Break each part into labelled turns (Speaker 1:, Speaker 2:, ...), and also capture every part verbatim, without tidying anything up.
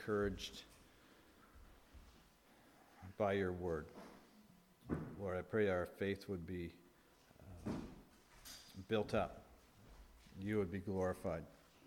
Speaker 1: encouraged by your word. Lord, I pray our faith would be uh, built up. You would be glorified.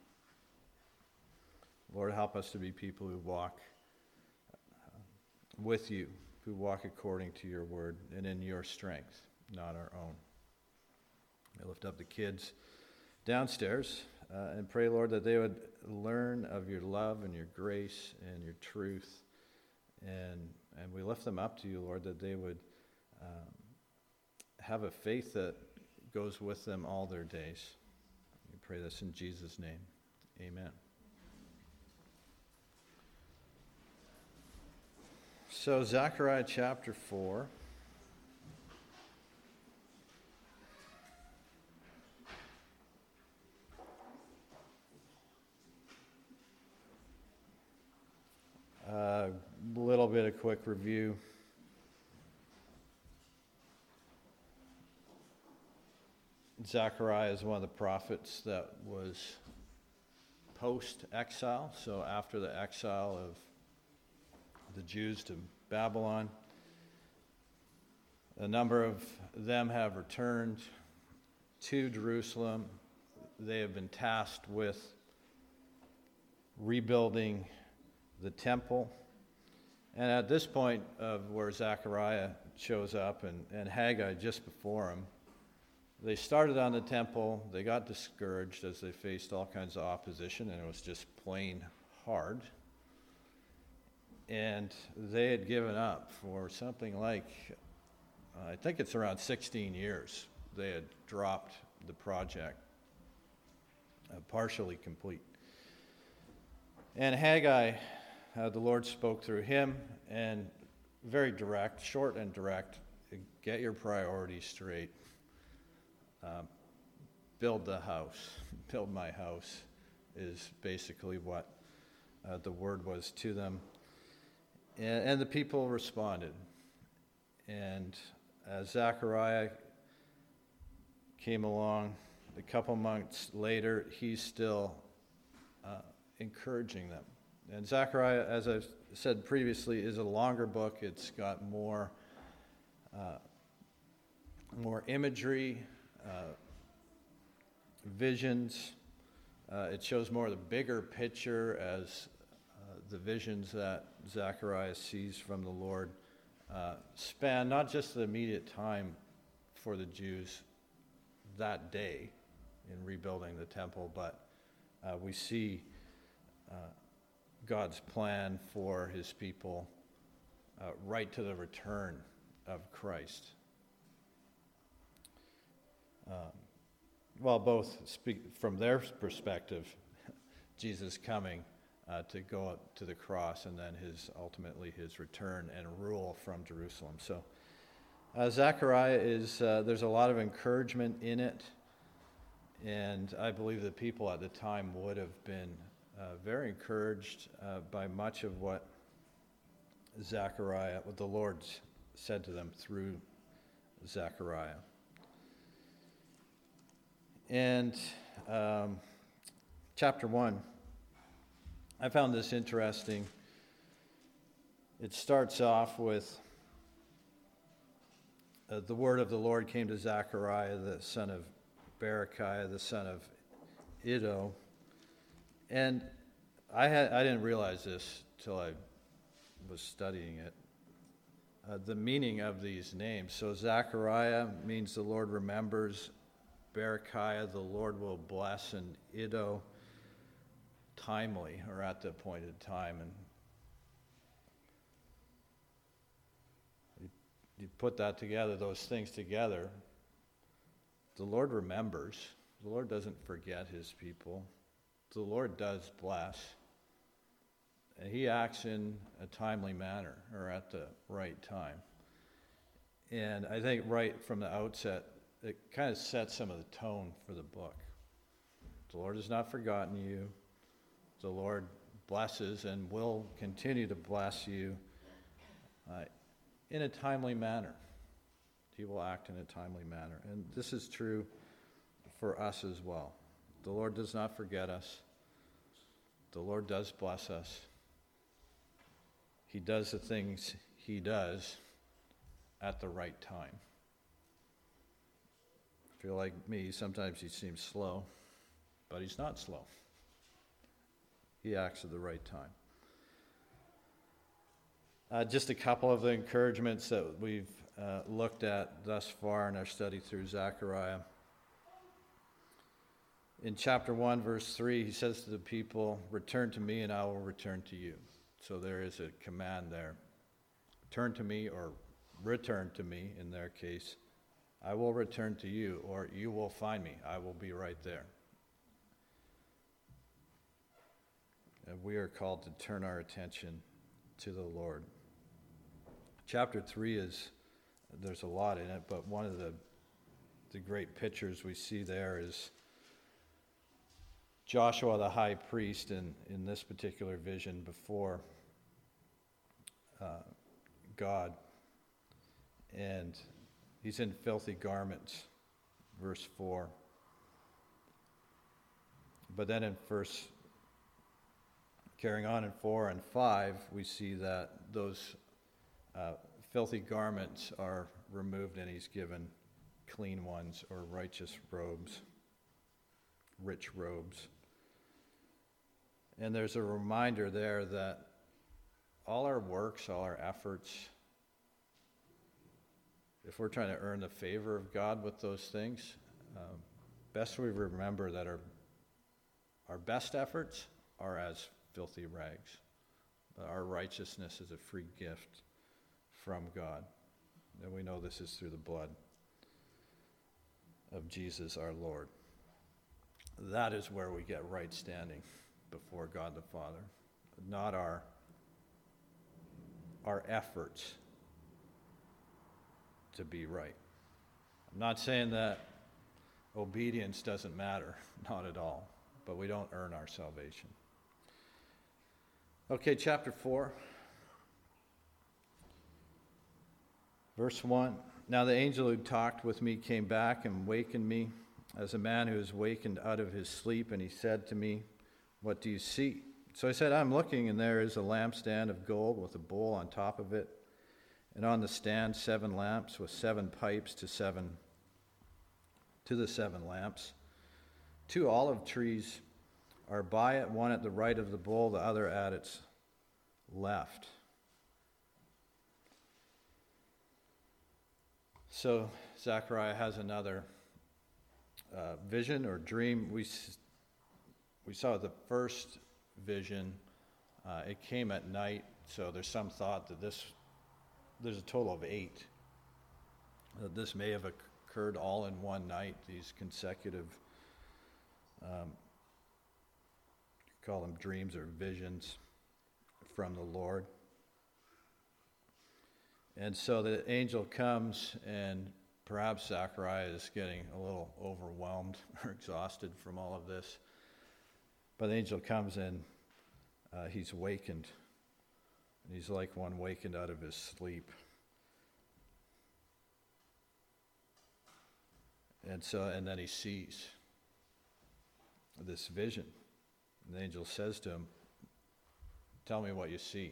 Speaker 1: Lord, help us to be people who walk uh, with you, who walk according to your word and in your strength, not our own. I lift up the kids downstairs uh, and pray, Lord, that they would learn of your love and your grace and your truth. And and we lift them up to you, Lord, that they would um, have a faith that goes with them all their days. We pray this in Jesus' name. Amen. So Zechariah chapter four. A uh, little bit of quick review. Zechariah is one of the prophets that was post-exile, so after the exile of the Jews to Babylon. A number of them have returned to Jerusalem. They have been tasked with rebuilding the temple. And at this point of where Zechariah shows up and, and Haggai just before him, they started on the temple. They got discouraged as they faced all kinds of opposition, and it was just plain hard. And they had given up for something like, uh, I think it's around sixteen years. They had dropped the project, uh, partially complete. And Haggai, uh, the Lord spoke through him, and very direct, short and direct, get your priorities straight. Uh, build the house, build my house is basically what uh, the word was to them. And, and the people responded. And as Zechariah came along, a couple months later, he's still uh, encouraging them. And Zechariah, as I've said previously, is a longer book. It's got more, uh, more imagery, uh, visions. Uh, it shows more of the bigger picture as uh, the visions that Zechariah sees from the Lord uh, span not just the immediate time for the Jews that day in rebuilding the temple, but uh, we see uh, God's plan for his people uh, right to the return of Christ. Um, well, both speak from their perspective, Jesus coming uh, to go up to the cross, and then his ultimately his return and rule from Jerusalem. So uh, Zechariah is, uh, there's a lot of encouragement in it, and I believe the people at the time would have been uh, very encouraged uh, by much of what Zechariah, what the Lord said to them through Zechariah. And um, chapter one, I found this interesting. It starts off with uh, the word of the Lord came to Zechariah, the son of Berechiah, the son of Iddo. And I had I didn't realize this till I was studying it. Uh, the meaning of these names. So Zechariah means the Lord remembers. Berechiah, the Lord will bless, and Iddo, timely, or at the appointed time. And you, you put that together, those things together, the Lord remembers. The Lord doesn't forget his people. The Lord does bless. And he acts in a timely manner, or at the right time. And I think right from the outset, it kind of sets some of the tone for the book. The Lord has not forgotten you. The Lord blesses and will continue to bless you uh, in a timely manner. He will act in a timely manner. And this is true for us as well. The Lord does not forget us. The Lord does bless us. he does the things he does at the right time. If you're like me, sometimes he seems slow, but he's not slow. He acts at the right time. Uh, just a couple of the encouragements that we've uh, looked at thus far in our study through Zechariah. In chapter one, verse three, he says to the people, "Return to me and I will return to you." So there is a command there. Turn to me, or return to me in their case. I will return to you, or you will find me. I will be right there. And we are called to turn our attention to the Lord. Chapter three is, there's a lot in it, but one of the, the great pictures we see there is Joshua the high priest in, in this particular vision before uh, God. And he's in filthy garments, verse four. But then in verse, carrying on in four and five, we see that those uh, filthy garments are removed and he's given clean ones, or righteous robes, rich robes. And there's a reminder there that all our works, all our efforts, if we're trying to earn the favor of God with those things, um, best we remember that our, our best efforts are as filthy rags. Our righteousness is a free gift from God. And we know this is through the blood of Jesus our Lord. That is where we get right standing before God the Father, not our, our efforts to be right. I'm not saying that obedience doesn't matter, not at all, but we don't earn our salvation. Okay, chapter four, verse one. Now the angel who talked with me came back and wakened me as a man who is wakened out of his sleep, and he said to me, "What do you see?" So I said, "I'm looking, and there is a lampstand of gold with a bowl on top of it, and on the stand seven lamps with seven pipes to seven to the seven lamps. Two olive trees are by it, one at the right of the bowl, the other at its left." So Zechariah has another uh, vision or dream. We we saw the first vision. Uh, it came at night, so there's some thought that this there's a total of eight. That this may have occurred all in one night. These consecutive, um, call them dreams or visions from the Lord. And so the angel comes, and perhaps Zechariah is getting a little overwhelmed or exhausted from all of this. But the angel comes and uh, he's wakened. And he's like one wakened out of his sleep. And so, and then he sees this vision. And the angel says to him, "Tell me what you see."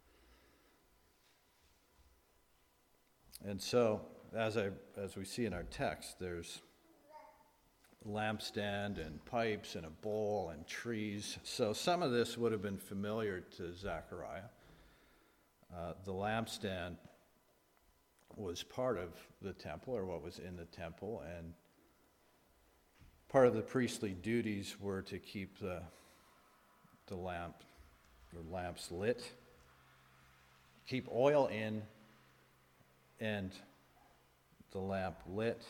Speaker 1: And so, as I as we see in our text, there's a lampstand and pipes and a bowl and trees. So some of this would have been familiar to Zechariah. Uh, the lampstand was part of the temple, or what was in the temple, and part of the priestly duties were to keep the the lamp, the lamps lit, keep oil in, and the lamp lit.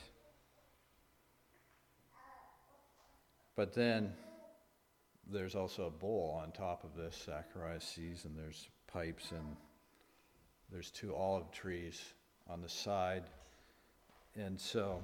Speaker 1: But then there's also a bowl on top of this, Zechariah sees, and there's pipes, and there's two olive trees on the side. And so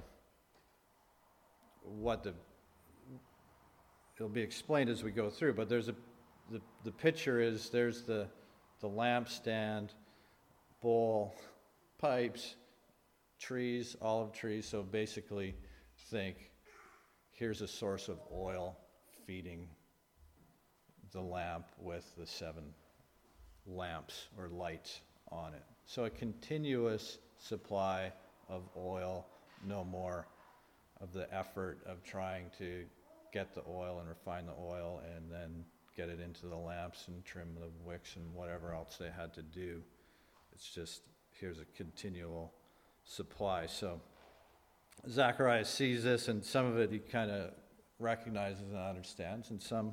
Speaker 1: what the, it'll be explained as we go through, but there's a, the, the picture is there's the, the lampstand, bowl, pipes, trees, olive trees. So basically think, here's a source of oil feeding the lamp with the seven lamps or lights on it. So a continuous supply of oil, no more of the effort of trying to get the oil and refine the oil and then get it into the lamps and trim the wicks and whatever else they had to do. It's just, here's a continual supply. So Zacharias sees this, and some of it he kind of recognizes and understands, and some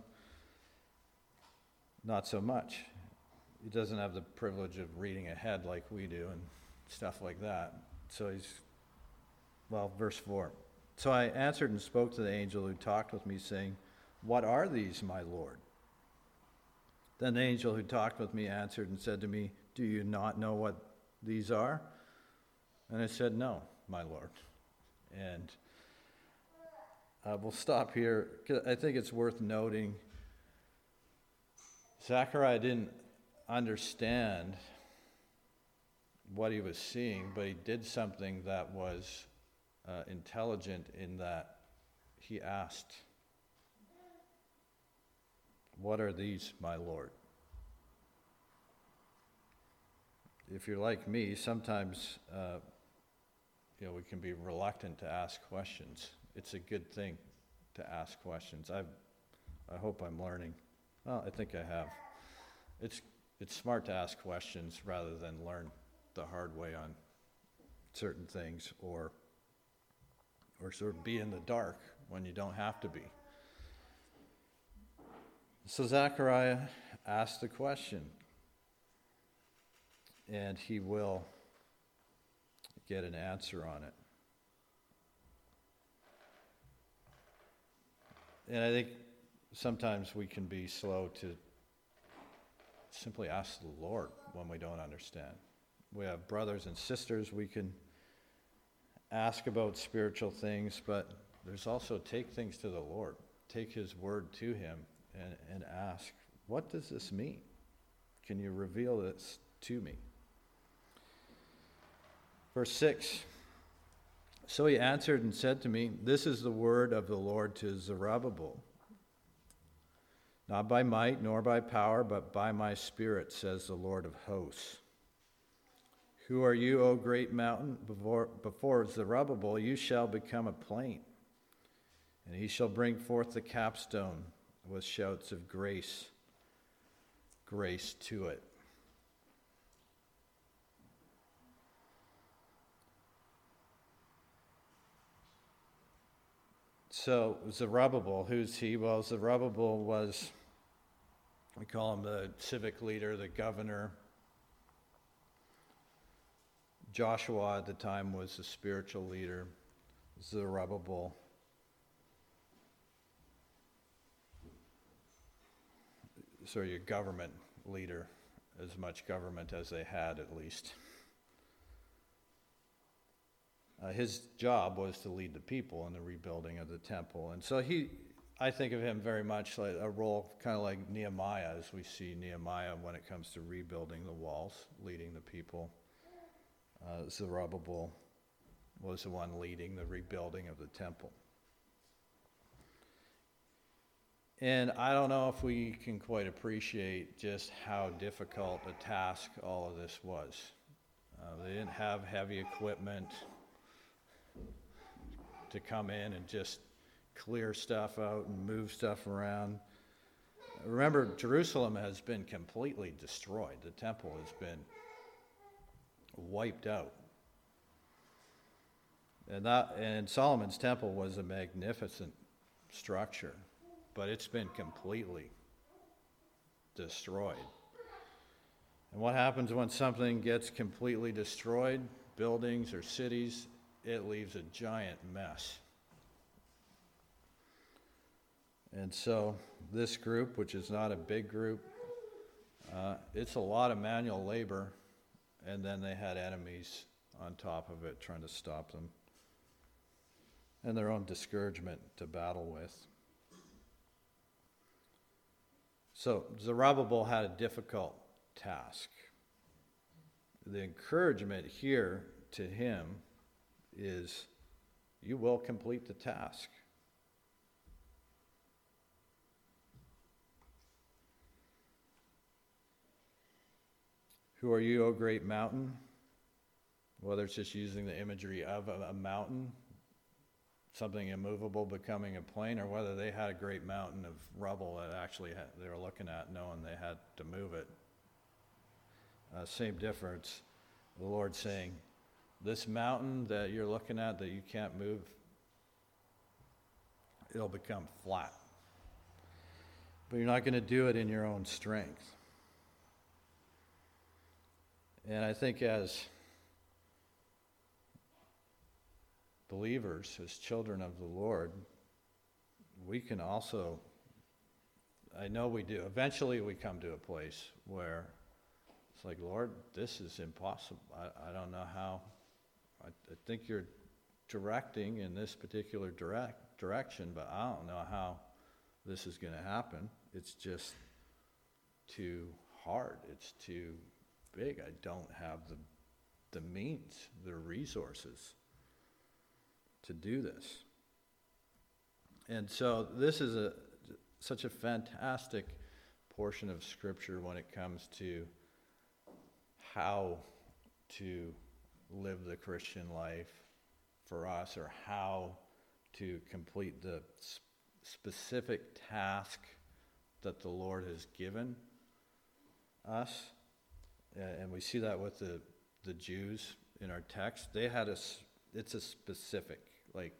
Speaker 1: not so much. He doesn't have the privilege of reading ahead like we do and stuff like that. So he's, well, verse four. So I answered and spoke to the angel who talked with me, saying, "What are these, my Lord?" Then the angel who talked with me answered and said to me, "Do you not know what these are?" And I said, "No, my Lord." And uh, we'll stop here. I think it's worth noting Zechariah didn't understand what he was seeing, but he did something that was uh, intelligent in that he asked, "What are these, my Lord?" If you're like me, sometimes uh, you know we can be reluctant to ask questions. It's a good thing to ask questions. I I hope I'm learning. Well, I think I have. It's it's smart to ask questions rather than learn the hard way on certain things, or or sort of be in the dark when you don't have to be. So Zechariah asked the question, and he will get an answer on it. And I think sometimes we can be slow to simply ask the Lord when we don't understand. We have brothers and sisters we can ask about spiritual things, but there's also take things to the Lord. Take his word to him and, and ask, what does this mean? Can you reveal this to me? Verse six, so he answered and said to me, "This is the word of the Lord to Zerubbabel. Not by might nor by power, but by my Spirit, says the Lord of hosts. Who are you, O great mountain? Before, before Zerubbabel you shall become a plain, and he shall bring forth the capstone with shouts of grace, grace to it." So Zerubbabel, who's he? Well, Zerubbabel was, we call him the civic leader, the governor. Joshua at the time was the spiritual leader. Zerubbabel, sorry, your government leader, as much government as they had at least. Uh, his job was to lead the people in the rebuilding of the temple. And so he, I think of him very much like a role kind of like Nehemiah, as we see Nehemiah when it comes to rebuilding the walls, leading the people. Uh, Zerubbabel was the one leading the rebuilding of the temple. And I don't know if we can quite appreciate just how difficult a task all of this was. Uh, they didn't have heavy equipment to come in and just clear stuff out and move stuff around. Remember, Jerusalem has been completely destroyed. The temple has been wiped out. And that, and Solomon's temple was a magnificent structure, but it's been completely destroyed. And what happens when something gets completely destroyed, buildings or cities? It leaves a giant mess. And so this group, which is not a big group, uh, it's a lot of manual labor, and then they had enemies on top of it trying to stop them, and their own discouragement to battle with. So Zerubbabel had a difficult task. The encouragement here to him is, you will complete the task. Who are you, O great mountain? Whether it's just using the imagery of a, a mountain, something immovable becoming a plain, or whether they had a great mountain of rubble that actually had, they were looking at knowing they had to move it. Uh, same difference. The Lord saying, this mountain that you're looking at that you can't move, it'll become flat. But you're not going to do it in your own strength. And I think as believers, as children of the Lord, we can also, I know we do, eventually we come to a place where it's like, Lord, this is impossible. I, I don't know how. I, I think you're directing in this particular direct direction, but I don't know how this is going to happen. It's just too hard. It's too big. I don't have the the means, the resources to do this. And so this is a such a fantastic portion of Scripture when it comes to how to live the Christian life for us, or how to complete the sp- specific task that the Lord has given us. And we see that with the, the Jews in our text. They had a, it's a specific, like,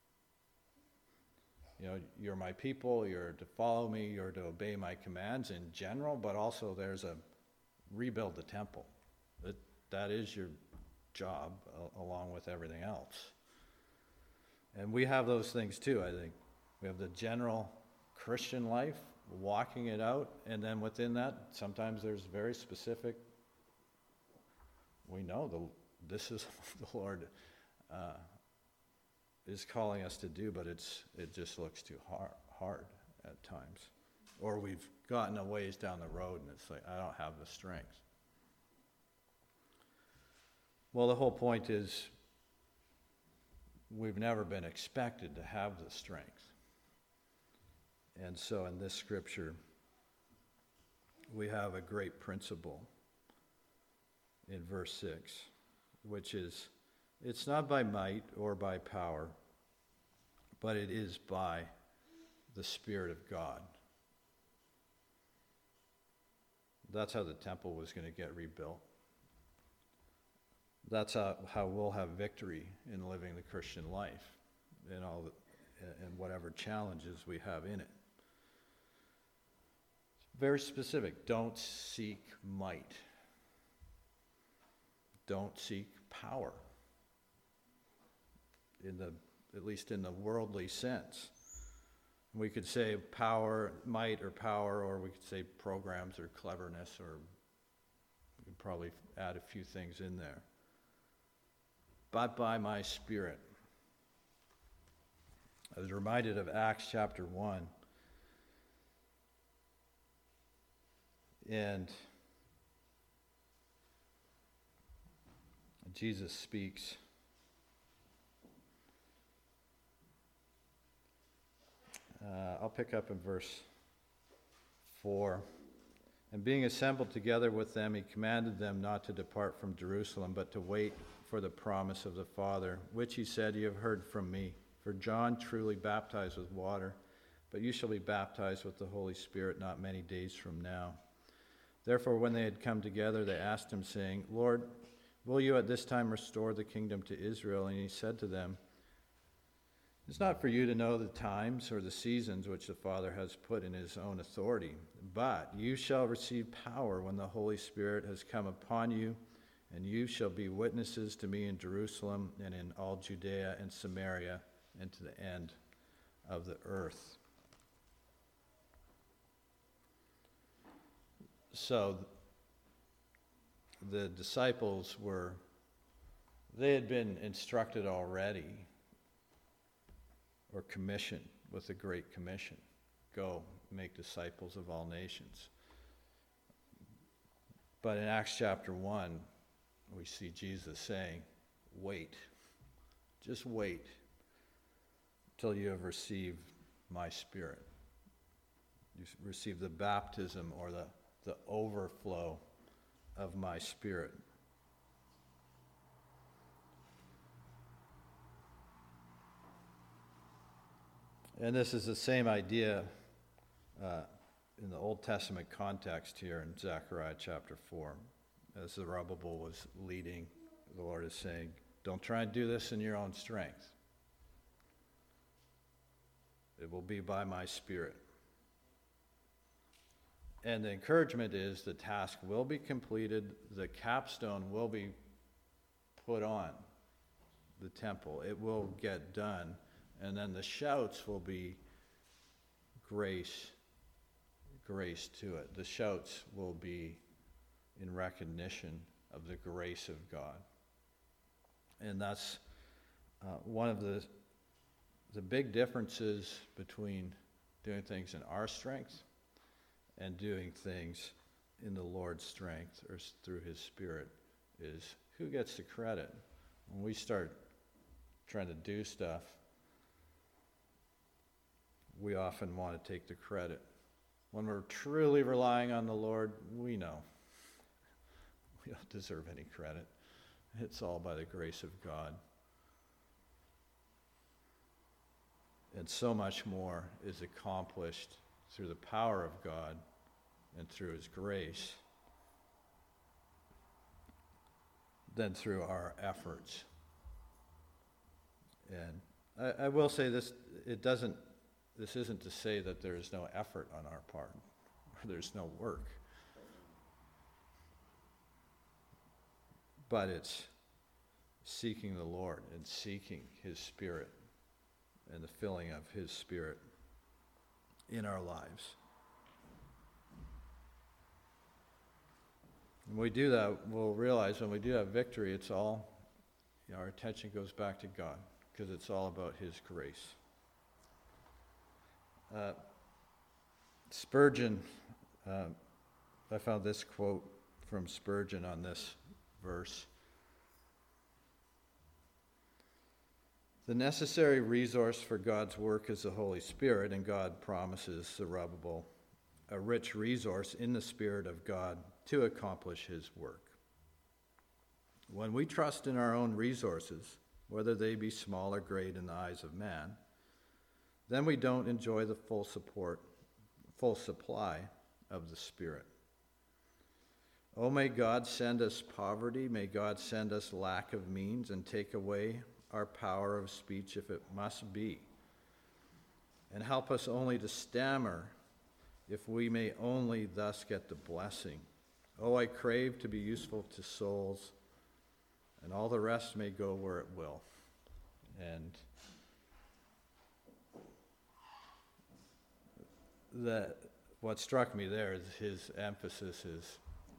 Speaker 1: you know, you're my people, you're to follow me, you're to obey my commands in general, but also there's a rebuild the temple. That, that is your job, uh, along with everything else. And we have those things too, I think. We have the general Christian life, walking it out, and then within that, sometimes there's very specific, we know the, this is what the Lord uh, is calling us to do, but it's it just looks too hard, hard at times. Or we've gotten a ways down the road and it's like, I don't have the strength. Well, the whole point is we've never been expected to have the strength. And so in this scripture, we have a great principle in verse six, which is, it's not by might or by power, but it is by the Spirit of God. That's how the temple was going to get rebuilt. That's how, how we'll have victory in living the Christian life, in all the, and whatever challenges we have in it. Very specific. Don't seek might. Don't seek power. In the, at least in the worldly sense. We could say power, might or power, or we could say programs or cleverness, or we could probably add a few things in there. But by my Spirit. I was reminded of Acts chapter one. And Jesus speaks. Uh, I'll pick up in verse four. And being assembled together with them, he commanded them not to depart from Jerusalem, but to wait for the promise of the Father, which he said, you have heard from me. For John truly baptized with water, but you shall be baptized with the Holy Spirit not many days from now. Therefore, when they had come together, they asked him, saying, Lord, will you at this time restore the kingdom to Israel? And he said to them, it's not for you to know the times or the seasons which the Father has put in his own authority, but you shall receive power when the Holy Spirit has come upon you, and you shall be witnesses to me in Jerusalem and in all Judea and Samaria and to the end of the earth. So the disciples were, they had been instructed already, or commissioned with the Great Commission. Go, make disciples of all nations. But in Acts chapter one, we see Jesus saying, wait, just wait till you have received my Spirit. You receive the baptism or the, the overflow of of my Spirit. And this is the same idea uh, in the Old Testament context here in Zechariah chapter four. As Zerubbabel was leading, the Lord is saying, don't try and do this in your own strength. It will be by my Spirit. And the encouragement is the task will be completed, the capstone will be put on the temple. It will get done. And then the shouts will be grace, grace to it. The shouts will be in recognition of the grace of God. And that's uh, one of the the big differences between doing things in our strength and doing things in the Lord's strength or through His Spirit is who gets the credit. When we start trying to do stuff, we often want to take the credit. When we're truly relying on the Lord, we know we don't deserve any credit. It's all by the grace of God. And so much more is accomplished through the power of God and through His grace than through our efforts. And I, I will say this, it doesn't, this isn't to say that there is no effort on our part, or there's no work. But it's seeking the Lord and seeking His Spirit and the filling of His Spirit in our lives. When we do that, we'll realize when we do have victory, it's all, you know, our attention goes back to God, because it's all about His grace. Uh, Spurgeon, uh, I found this quote from Spurgeon on this verse. The necessary resource for God's work is the Holy Spirit, and God promises Zerubbabel a rich resource in the Spirit of God to accomplish His work. When we trust in our own resources, whether they be small or great in the eyes of man, then we don't enjoy the full support, full supply of the Spirit. Oh, may God send us poverty, may God send us lack of means and take away our power of speech if it must be, and help us only to stammer if we may only thus get the blessing. Oh, I crave to be useful to souls, and all the rest may go where it will. And the, what struck me there is his emphasis is,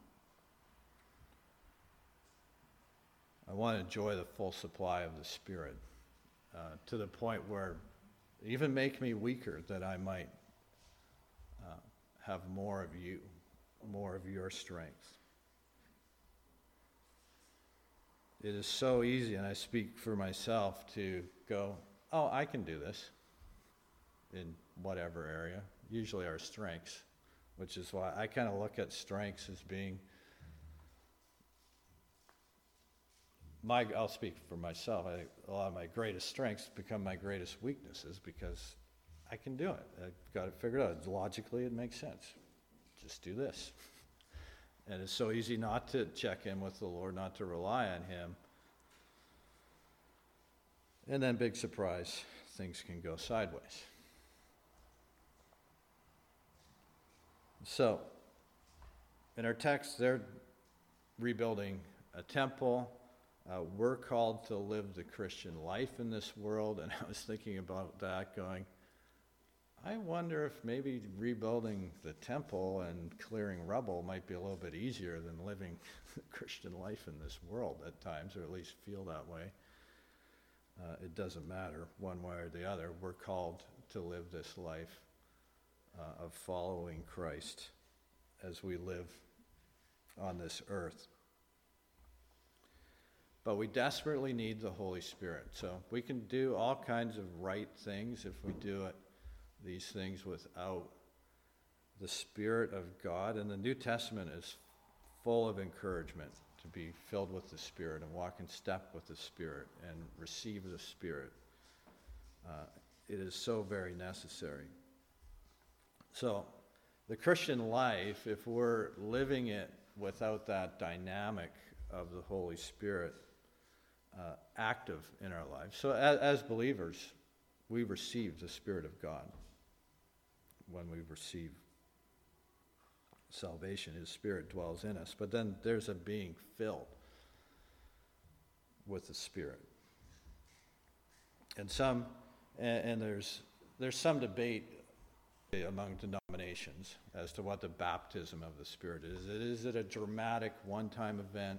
Speaker 1: I want to enjoy the full supply of the Spirit uh, to the point where even make me weaker, that I might uh, have more of you, more of your strength. It is so easy, and I speak for myself, to go, oh, I can do this in whatever area, usually our strengths, which is why I kind of look at strengths as being My, I'll speak for myself. I, a lot of my greatest strengths become my greatest weaknesses because I can do it. I've got it figured out. Logically, it makes sense. Just do this. And it's so easy not to check in with the Lord, not to rely on Him. And then, big surprise, things can go sideways. So, in our text, they're rebuilding a temple. Uh, we're called to live the Christian life in this world, and I was thinking about that going, I wonder if maybe rebuilding the temple and clearing rubble might be a little bit easier than living the Christian life in this world at times, or at least feel that way. Uh, it doesn't matter one way or the other. We're called to live this life uh, of following Christ as we live on this earth. But we desperately need the Holy Spirit. So we can do all kinds of right things if we do it, these things without the Spirit of God. And the New Testament is full of encouragement to be filled with the Spirit and walk in step with the Spirit and receive the Spirit. Uh, it is so very necessary. So, the Christian life, if we're living it without that dynamic of the Holy Spirit uh, active in our lives, so as, as believers, we receive the Spirit of God when we receive salvation. His Spirit dwells in us. But then there's a being filled with the Spirit. And some, and, and there's there's some debate among denominations as to what the baptism of the Spirit is. Is it a dramatic one-time event?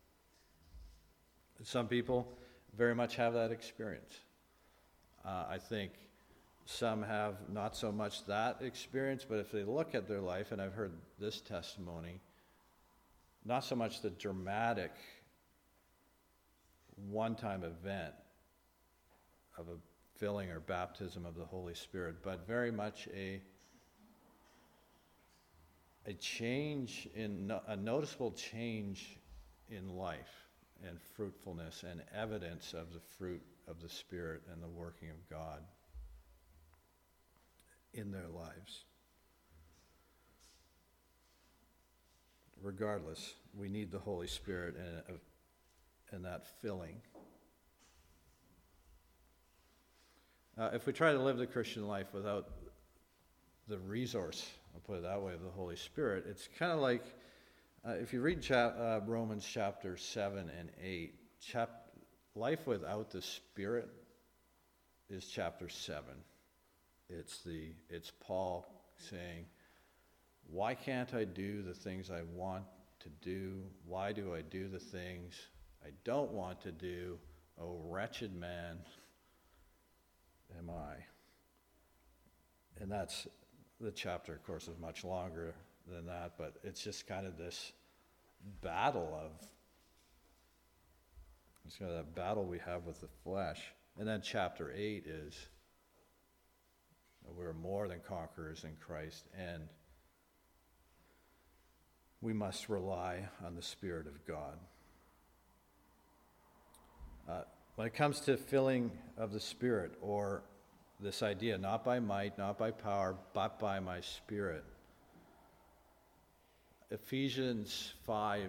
Speaker 1: Some people very much have that experience. Uh, I think some have not so much that experience, but if they look at their life, and I've heard this testimony, not so much the dramatic one-time event of a filling or baptism of the Holy Spirit, but very much a a change in, a noticeable change in life and fruitfulness and evidence of the fruit of the Spirit and the working of God in their lives. Regardless, we need the Holy Spirit and, and that filling. Uh, if we try to live the Christian life without the resource, I'll put it that way, of the Holy Spirit, it's kind of like, uh, if you read chap- uh, Romans chapter seven and eight, chap- life without the Spirit is chapter seven. It's the it's Paul saying, why can't I do the things I want to do? Why do I do the things I don't want to do? Oh, wretched man am I. And that's, the chapter, of course, is much longer than that, but it's just kind of this battle of, it's kind of that battle we have with the flesh. And then chapter eight is, we're more than conquerors in Christ, and we must rely on the Spirit of God. Uh, when it comes to filling of the Spirit, or this idea, not by might, not by power, but by my Spirit, Ephesians five,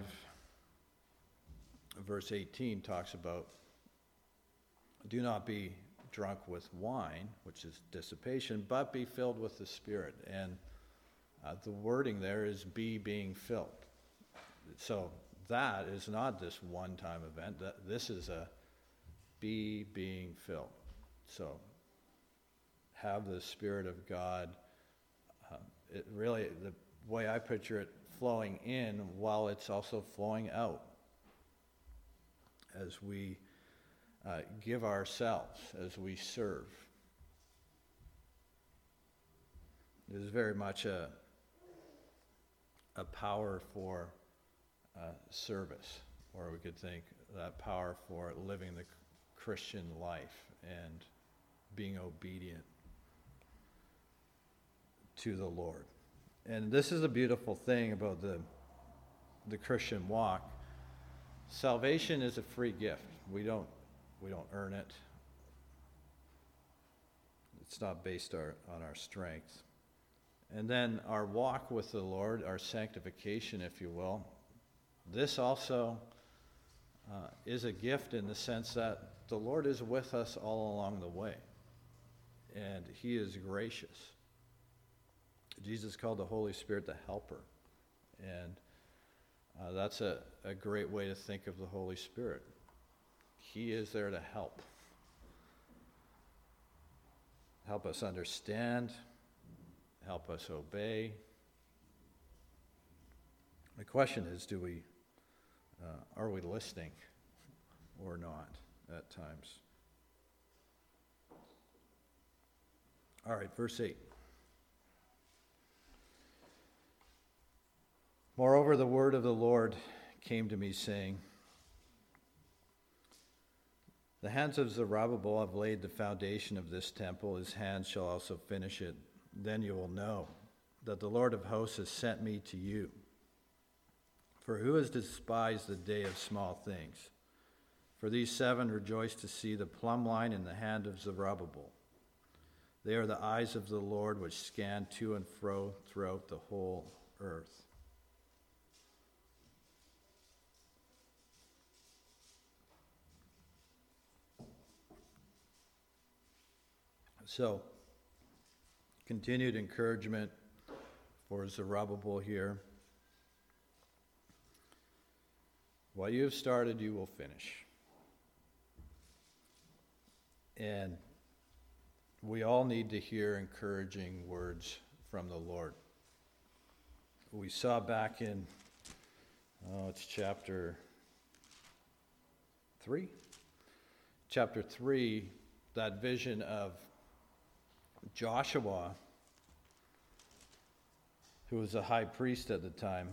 Speaker 1: verse eighteen talks about, do not be drunk with wine, which is dissipation, but be filled with the Spirit. And uh, the wording there is be being filled. So that is not this one-time event. That, this is a be being filled. So have the Spirit of God. Uh, it really, the way I picture it, flowing in while it's also flowing out as we uh, give ourselves, as we serve. It is very much a, a power for uh, service, or we could think that power for living the Christian life and being obedient to the Lord. And this is a beautiful thing about the the Christian walk. Salvation is a free gift. We don't we don't earn it. It's not based our, on our strength. And then our walk with the Lord, our sanctification, if you will, this also uh, is a gift in the sense that the Lord is with us all along the way. And he is gracious. Jesus called the Holy Spirit the helper. And uh, that's a, a great way to think of the Holy Spirit. He is there to help. Help us understand. Help us obey. The question is, do we, uh, are we listening or not at times? All right, verse eight. Moreover, the word of the Lord came to me, saying, the hands of Zerubbabel have laid the foundation of this temple. His hands shall also finish it. Then you will know that the Lord of hosts has sent me to you. For who has despised the day of small things? For these seven rejoice to see the plumb line in the hand of Zerubbabel. They are the eyes of the Lord which scan to and fro throughout the whole earth. So, continued encouragement for Zerubbabel here. What you have started, you will finish. And we all need to hear encouraging words from the Lord. We saw back in, oh, it's chapter three. Chapter three, that vision of Joshua, who was a high priest at the time,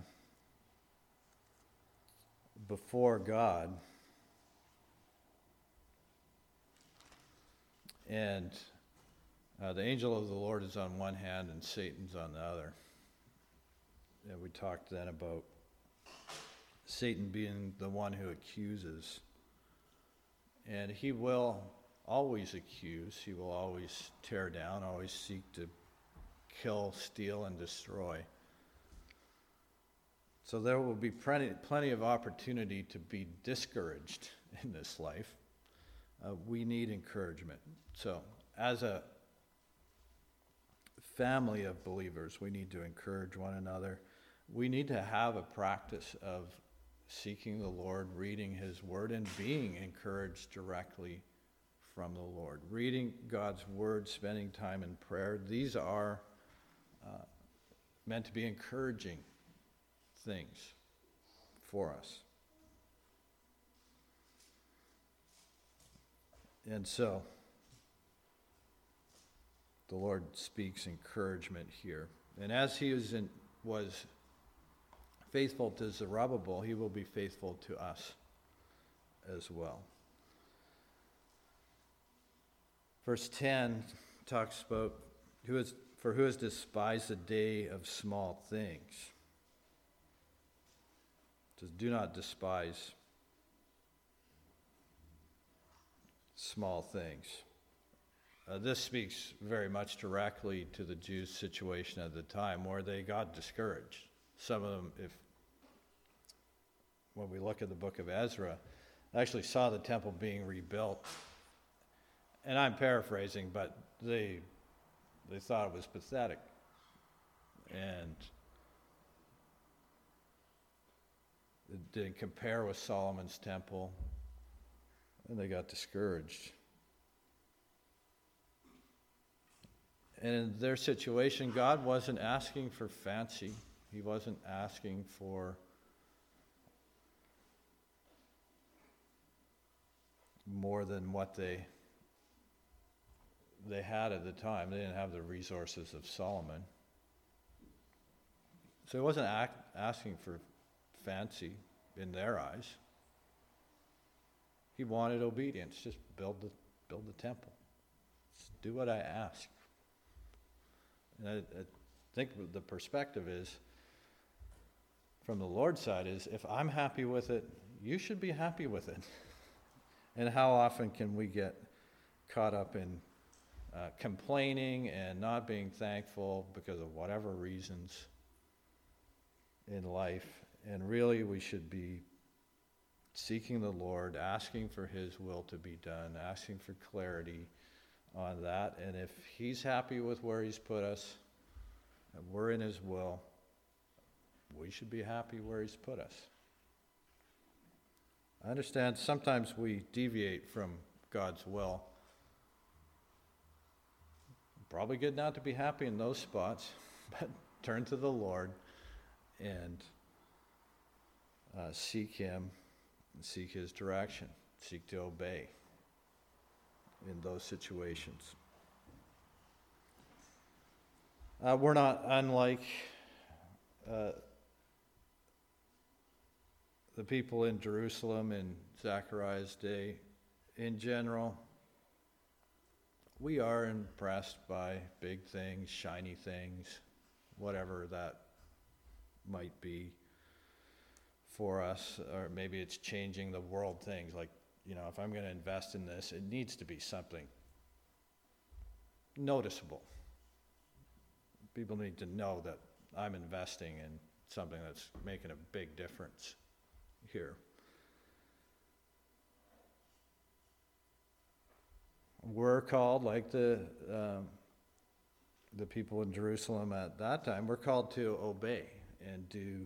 Speaker 1: before God. And uh, the angel of the Lord is on one hand and Satan's on the other. And we talked then about Satan being the one who accuses. And he will always accuse. He will always tear down, always seek to kill, steal, and destroy. So there will be plenty, plenty of opportunity to be discouraged in this life. Uh, we need encouragement. So as a family of believers, we need to encourage one another. We need to have a practice of seeking the Lord, reading his word, and being encouraged directly from the Lord. Reading God's word, spending time in prayer, these are uh, meant to be encouraging things for us. And so, the Lord speaks encouragement here. And as he was, in, was faithful to Zerubbabel, he will be faithful to us as well. Verse ten talks about, who is, for who has despised the day of small things? It says, do not despise small things. Uh, this speaks very much directly to the Jews' situation at the time, where they got discouraged. Some of them, if when we look at the book of Ezra, actually saw the temple being rebuilt. And I'm paraphrasing, but they they thought it was pathetic. And it didn't compare with Solomon's temple. And they got discouraged. And in their situation, God wasn't asking for fancy. He wasn't asking for more than what they they had at the time. They didn't have the resources of Solomon. So he wasn't act, asking for fancy in their eyes. He wanted obedience. Just build the build the temple. Just do what I ask. And I, I think the perspective is, from the Lord's side, is if I'm happy with it, you should be happy with it. And how often can we get caught up in uh, complaining and not being thankful because of whatever reasons in life? And really, we should be seeking the Lord, asking for his will to be done, asking for clarity on that. And if he's happy with where he's put us, and we're in his will, we should be happy where he's put us. I understand sometimes we deviate from God's will. Probably good not to be happy in those spots, but turn to the Lord and uh, seek him and seek his direction. Seek to obey in those situations. Uh, we're not unlike uh, the people in Jerusalem in Zechariah's day. In general, we are impressed by big things, shiny things, whatever that might be. for us, or maybe it's changing the world things. Like, you know, if I'm going to invest in this, it needs to be something noticeable. People need to know that I'm investing in something that's making a big difference here. We're called, like the um, the people in Jerusalem at that time, we're called to obey and do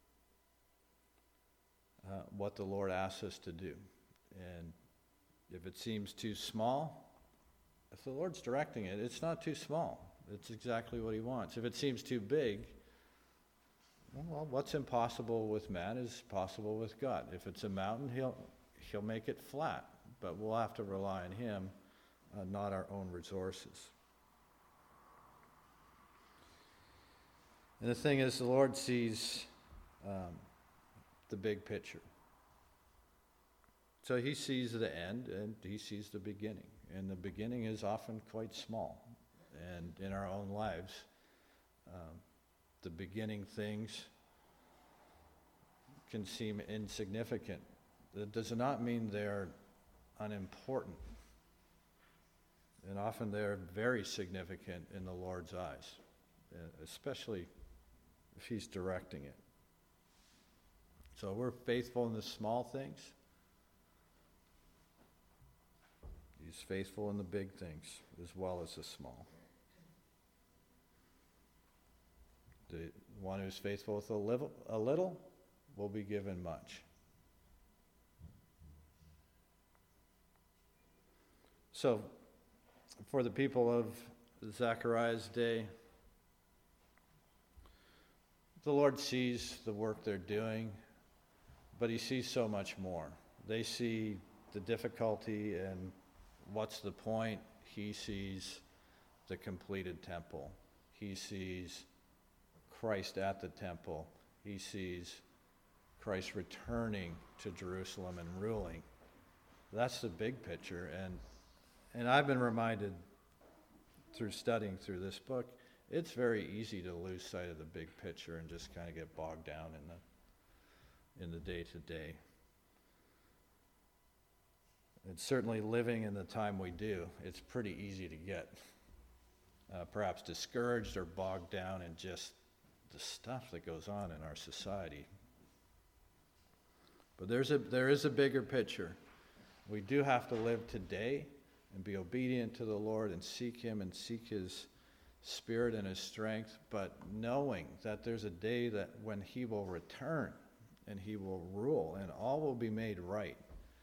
Speaker 1: uh, what the Lord asks us to do. And if it seems too small, if the Lord's directing it, it's not too small. It's exactly what he wants. If it seems too big, well, what's impossible with man is possible with God. If it's a mountain, he'll he'll make it flat, but we'll have to rely on him, uh, not our own resources. And the thing is, the Lord sees um, the big picture. So he sees the end and he sees the beginning. And the beginning is often quite small. And in our own lives, um, the beginning things can seem insignificant. That does not mean they're unimportant. And often they're very significant in the Lord's eyes, especially if he's directing it. So we're faithful in the small things. He's faithful in the big things as well as the small. The one who's faithful with a little, a little will be given much. So, for the people of Zechariah's day, the Lord sees the work they're doing, but he sees so much more. They see the difficulty and what's the point. He sees the completed temple. He sees Christ at the temple. He sees Christ returning to Jerusalem and ruling. That's the big picture. And and I've been reminded through studying through this book, it's very easy to lose sight of the big picture and just kind of get bogged down in the in the day-to-day. And certainly living in the time we do, it's pretty easy to get uh, perhaps discouraged or bogged down in just the stuff that goes on in our society. But there's a there is a bigger picture. We do have to live today and be obedient to the Lord and seek him and seek his spirit and his strength, but knowing that there's a day that when he will return and he will rule and all will be made right.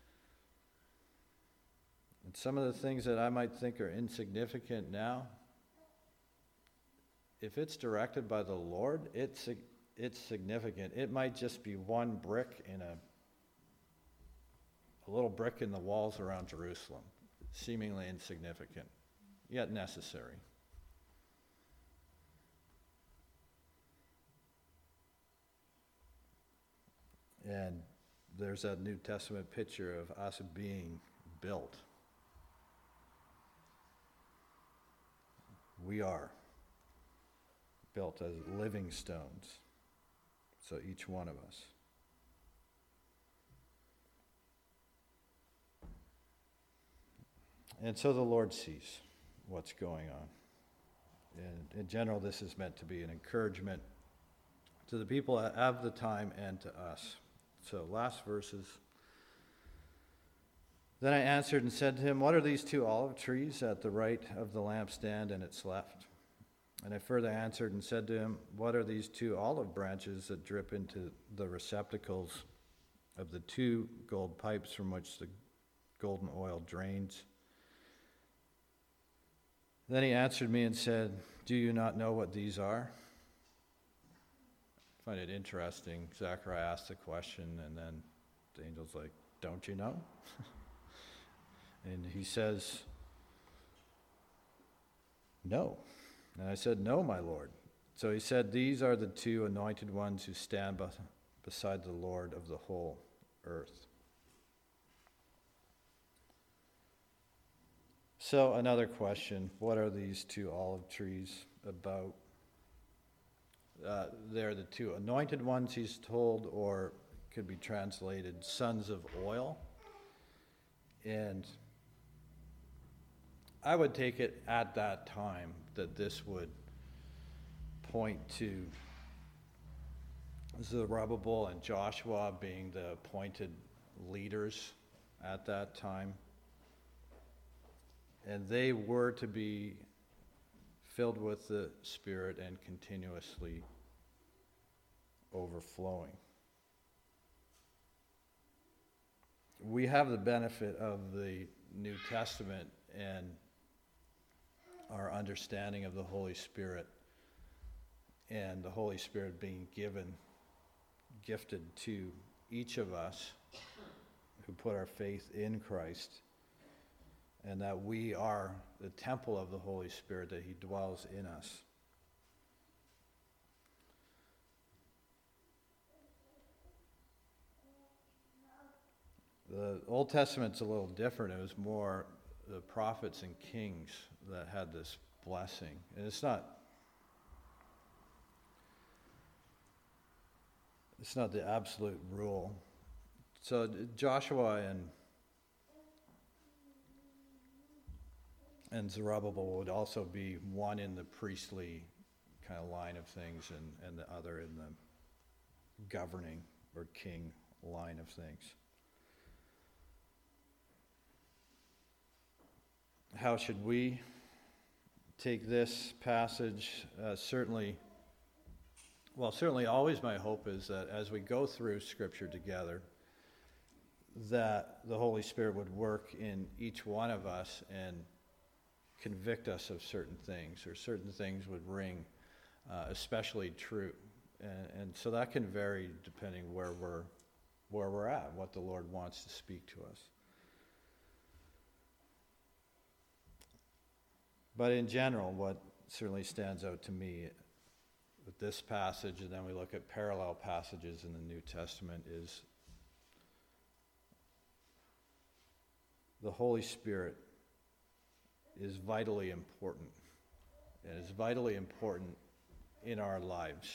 Speaker 1: And some of the things that I might think are insignificant now, if it's directed by the Lord, it's it's significant. It might just be one brick in a a little brick in the walls around Jerusalem, seemingly insignificant, yet necessary. And there's that New Testament picture of us being built. We are built as living stones. So each one of us. And so the Lord sees what's going on. And in general, this is meant to be an encouragement to the people of the time and to us. So last verses. Then I answered and said to him, what are these two olive trees at the right of the lampstand and its left? And I further answered and said to him, what are these two olive branches that drip into the receptacles of the two gold pipes from which the golden oil drains? Then he answered me and said, do you not know what these are? I find it interesting. Zechariah asked the question, and then the angel's like, don't you know? And he says, no. And I said, no, my Lord. So he said, these are the two anointed ones who stand be- beside the Lord of the whole earth. So another question, what are these two olive trees about? Uh, they're the two anointed ones, he's told, or could be translated sons of oil. And I would take it at that time that this would point to Zerubbabel and Joshua being the appointed leaders at that time. And they were to be filled with the Spirit and continuously overflowing. We have the benefit of the New Testament and our understanding of the Holy Spirit, and the Holy Spirit being given, gifted to each of us who put our faith in Christ, and that we are the temple of the Holy Spirit, that he dwells in us. The Old Testament's a little different. It was more the prophets and kings that had this blessing. And it's not it's not the absolute rule. So Joshua and and Zerubbabel would also be one in the priestly kind of line of things, and, and the other in the governing or king line of things. How should we take this passage? Uh, certainly, well, certainly always my hope is that as we go through Scripture together, that the Holy Spirit would work in each one of us and convict us of certain things, or certain things would ring uh, especially true. And, and so that can vary depending where we're, where we're at, what the Lord wants to speak to us. But in general, what certainly stands out to me with this passage, and then we look at parallel passages in the New Testament, is the Holy Spirit is vitally important. And is vitally important in our lives.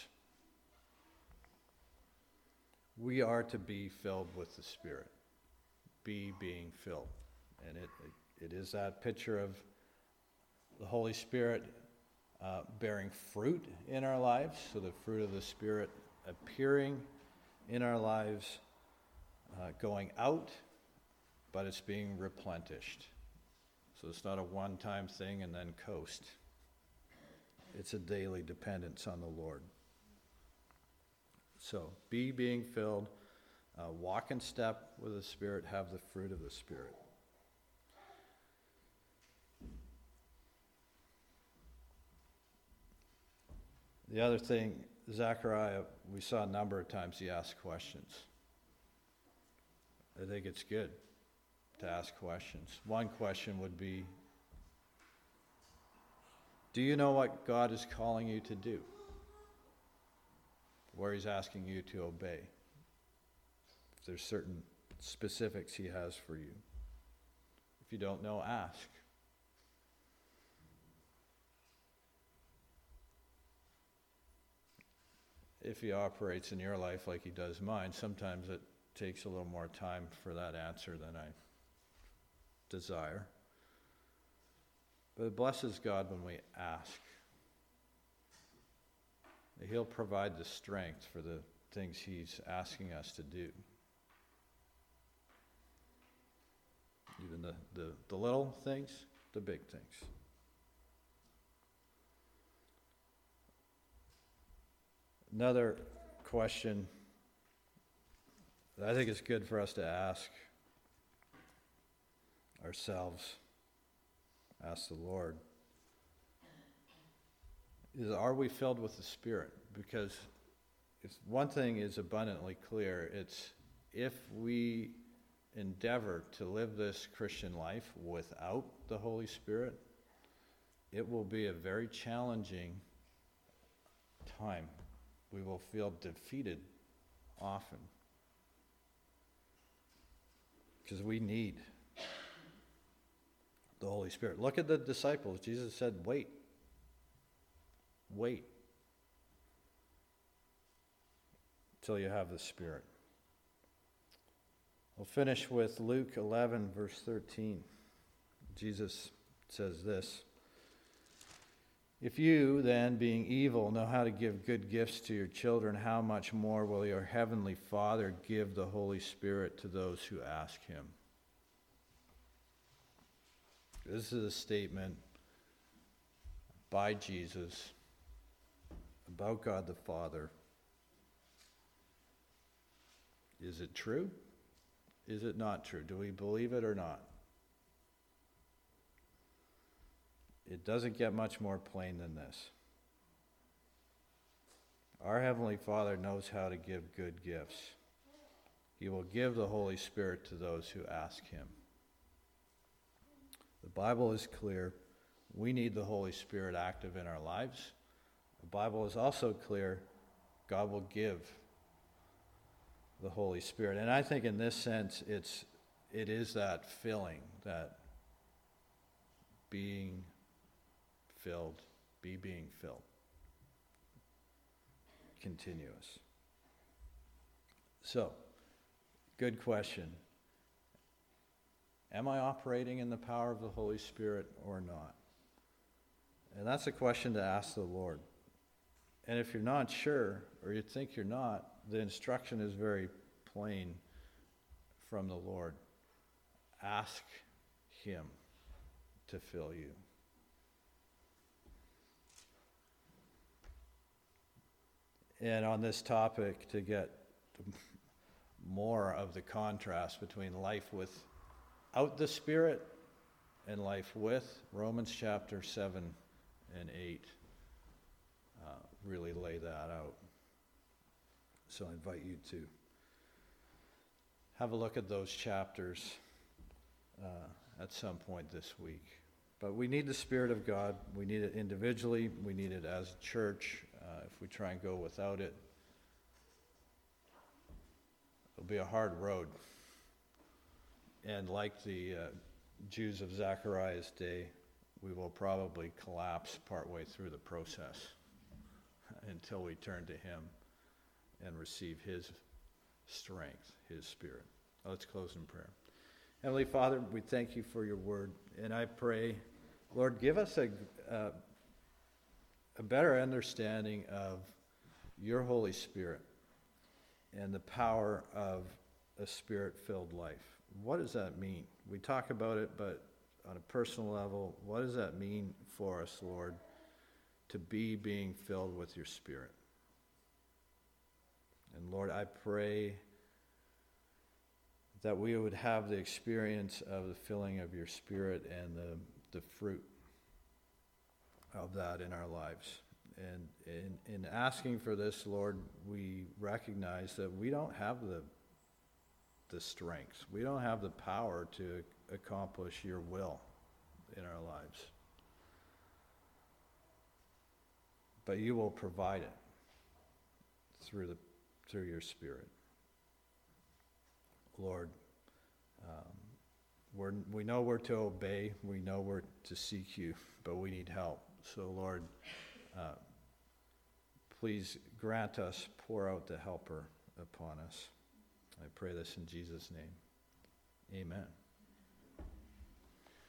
Speaker 1: We are to be filled with the Spirit. Be being filled. And it, it, it is that picture of the Holy Spirit uh, bearing fruit in our lives, so the fruit of the Spirit appearing in our lives, uh, going out, but it's being replenished. So it's not a one-time thing and then coast. It's a daily dependence on the Lord. So be being filled, uh, walk in step with the Spirit, have the fruit of the Spirit. The other thing, Zechariah, we saw a number of times he asked questions. I think it's good to ask questions. One question would be, do you know what God is calling you to do? Where he's asking you to obey? If there's certain specifics he has for you. If you don't know, ask. If he operates in your life like he does mine, sometimes it takes a little more time for that answer than I desire. But it blesses God when we ask. He'll provide the strength for the things he's asking us to do. Even the, the, the little things, the big things. Another question that I think is good for us to ask ourselves, ask the Lord, is, are we filled with the Spirit? Because if one thing is abundantly clear, it's if we endeavor to live this Christian life without the Holy Spirit, it will be a very challenging time. We will feel defeated often. Because we need the Holy Spirit. Look at the disciples. Jesus said, wait. Wait till you have the Spirit. We'll finish with Luke eleven, verse thirteen. Jesus says this: "If you, then, being evil, know how to give good gifts to your children, how much more will your heavenly Father give the Holy Spirit to those who ask him?" This is a statement by Jesus about God the Father. Is it true? Is it not true? Do we believe it or not? It doesn't get much more plain than this. Our Heavenly Father knows how to give good gifts. He will give the Holy Spirit to those who ask him. The Bible is clear. We need the Holy Spirit active in our lives. The Bible is also clear. God will give the Holy Spirit. And I think in this sense, it's it is that filling, that being filled, be being filled. Continuous. So, good question. Am I operating in the power of the Holy Spirit or not? And that's a question to ask the Lord. And if you're not sure, or you think you're not, the instruction is very plain from the Lord. Ask him to fill you. And on this topic, to get more of the contrast between life without the Spirit and life with, Romans chapter seven and eight uh, really lay that out. So I invite you to have a look at those chapters uh, at some point this week. But we need the Spirit of God. We need it individually. We need it as a church. Uh, if we try and go without it, it'll be a hard road. And like the uh, Jews of Zechariah's day, we will probably collapse partway through the process until we turn to him and receive his strength, his Spirit. Let's close in prayer. Heavenly Father, we thank you for your word, and I pray, Lord, give us a, uh, a better understanding of your Holy Spirit and the power of a Spirit-filled life. What does that mean? We talk about it, but on a personal level, what does that mean for us, Lord, to be being filled with your Spirit? And Lord, I pray that we would have the experience of the filling of your Spirit and the, the fruit of that in our lives. And in, in asking for this, Lord, we recognize that we don't have the, the strength. We don't have the power to accomplish your will in our lives. But you will provide it through the through your Spirit. Lord, um, we're, we know we're to obey, we know we're to seek you, but we need help. So Lord, uh, please grant us, pour out the helper upon us. I pray this in Jesus' name. Amen.